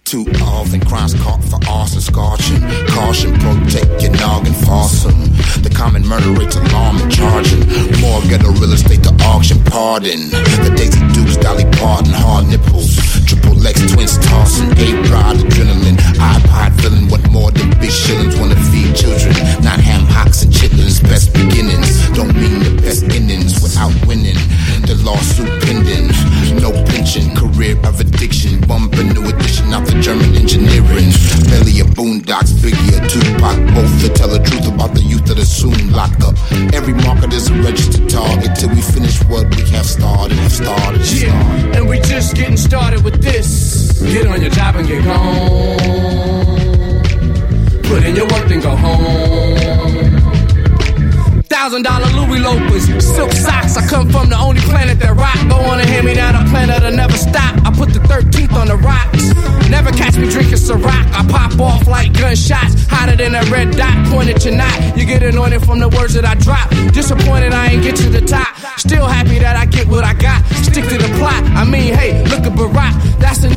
Too often crimes caught for arson, scorching. Caution, protect your noggin, fawsome. The common murder rate's alarming, charging. More ghetto real estate to auction, pardon. The Daisy Dukes, Dolly Parton, hard nipples. Triple X twins tossing, A-Rod adrenaline. iPod feeling what more than big shillings. Wanna feed children, not ham hocks and chitlins. Best beginnings don't mean the best innings without winning. The lawsuit pending, no pension, career of addiction. Bumping new edition of the German engineering. Belly of Boondocks, Biggie or Tupac, both to tell the truth about the youth that are soon locked up. Every market is a registered target till we finish what we have started. Yeah, and we just getting started with this. Get on your job and get gone. Put in your work and go home. $1,000 Louis loafers, silk socks. I come from the only planet that rock. Go on and hand me down a planet that'll never stop. I put the 13th on the rocks. Never catch me drinking Ciroc. I pop off like gunshots, hotter than a red dot. Point at your knot. You get anointed from the words that I drop. Disappointed I ain't get to the top. Still happy that I get what I got. Stick to the plot. I mean, hey, look at Barack. That's an